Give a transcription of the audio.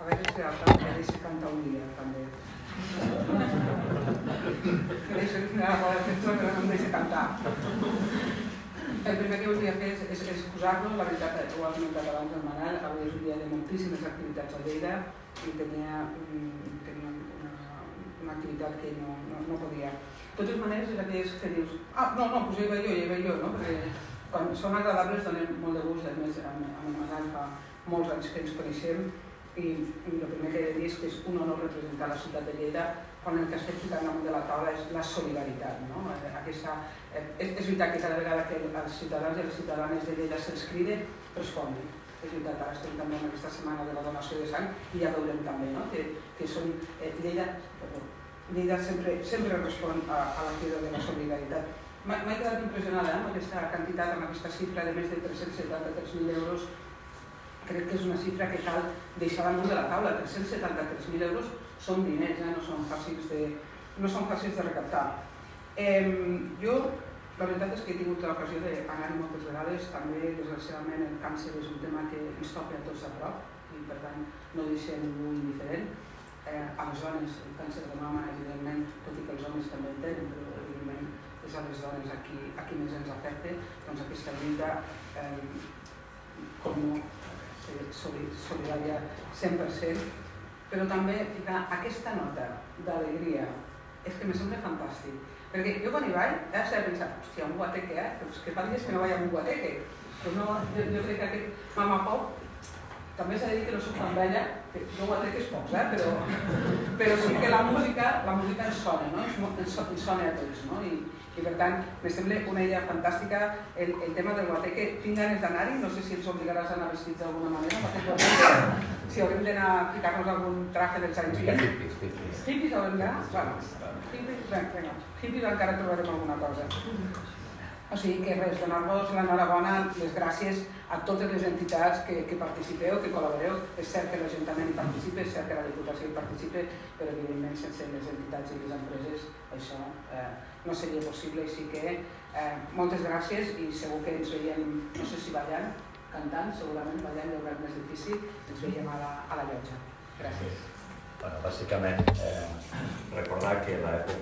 A veure si l'alcalde me deixa cantar un dia, també. Me deixa no em deixa cantar. El primer que volia fer és excusar-lo, la veritat, ho ha comentat abans el Manel, avui és un dia de moltíssimes activitats a Lleida i tenia una activitat que no podia. De totes maneres, és aquelles que dius, no, doncs ja hi vaig jo, no? Perquè quan són agradables donen molt de gust, a més, amb el Manel fa molts anys que ens coneixem i el primer que he de dir és que és un honor representar la ciutat de Lleida quan el que estem ficant damunt de la taula és la solidaritat. No? És veritat que cada vegada que els ciutadans i les ciutadanes de Lleida se'ls crida, responen. És veritat, ara estem també en aquesta setmana de la donació de sang i ja veurem també que són Lleida sempre respon a la crida de la solidaritat. M'he quedat impressionada amb aquesta quantitat, amb aquesta xifra de més de 373.000 euros. Crec que és una xifra que cal deixar damunt de la taula. 373.000 euros són diners, no són fàcils de recaptar. Jo, la veritat és que he tingut l'ocasió d'anar-hi moltes vegades. També, desgraciadament, el càncer és un tema que ens toca a tots a prop i, per tant, no deixa ningú indiferent. A les dones, el càncer de mama, evidentment, tot i que els homes també en tenen, però, evidentment, és a les dones a qui més ens afecta, doncs aquesta lluita, com no, solidària 100%, però també ficar aquesta nota d'alegria és que me sembla fantàstic, perquè jo quan hi vaig he pensat, hòstia, un guateque, doncs que fa dies que no vaig a un guateque, però no, jo crec que aquest mama pop també s'ha de dir que no soc tan vella, que jo guateques pocs, però sí que la música ens sona, no? Ens sona a tots, no? I per tant, me sembla una idea fantàstica el tema del guateque. Tinc ganes d'anar-hi, no sé si ens obligaràs a anar vestits d'alguna manera, si haurem d'anar a ficar-nos algun traje dels anys 20. Hippies haurem d'anar? Hippies encara trobarem alguna cosa. O sigui que res, donar-vos l'enhorabona, les gràcies a totes les entitats que participeu, que col·laboreu. És cert que l'Ajuntament hi participa, és cert que la Diputació hi participa, però evidentment sense les entitats i les empreses això no seria possible. Així que moltes gràcies i segur que ens veiem, no sé si ballant, cantant, segurament ballant ja haurà més difícil, ens veiem a la llotja. Gràcies. Bàsicament, recordar que l'època